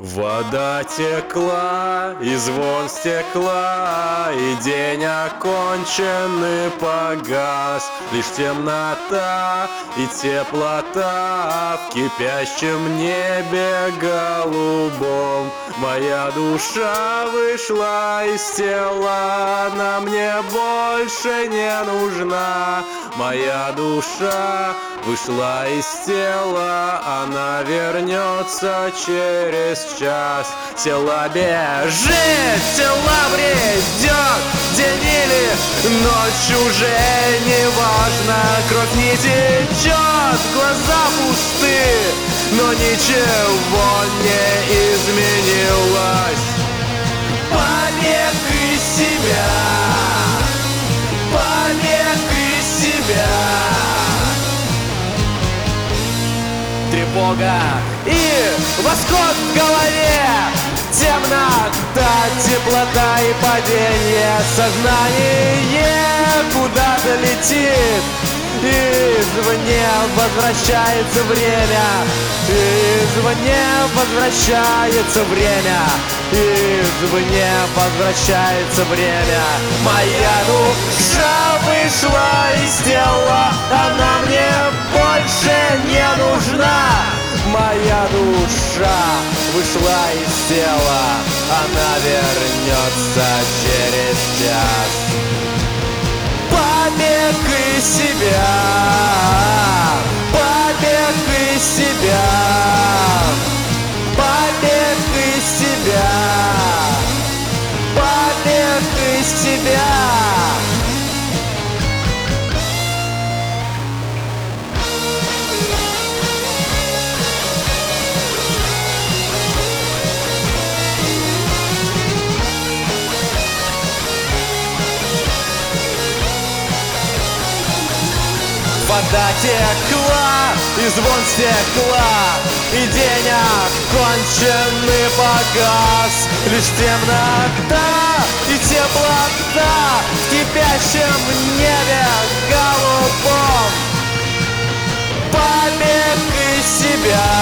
Вода текла, и звон стекла, и день окончен и погас. Лишь темнота и теплота в кипящем небе голубом. Моя душа вышла из тела, она мне больше не нужна. Моя душа вышла из тела, она вернется через час. Тела бежит, тела бредет, день или ночь уже не важно. Кровь не течет, глаза пусты, но ничего не изменилось. Побег из себя, побег из себя. Тревога и восход в голове, темнота, теплота и падение. Сознание куда-то летит, извне возвращается время, извне возвращается время, извне возвращается время. Моя душа вышла из тела, она мне больше не нужна. Моя душа вышла из тела, она вернется через час. Побег из себя, побег из себя, побег из себя, побег из себя. Вода текла, и звон стекла, и день окончен и погас. Лишь темнота и теплота в кипящем небе голубом. Побег из себя,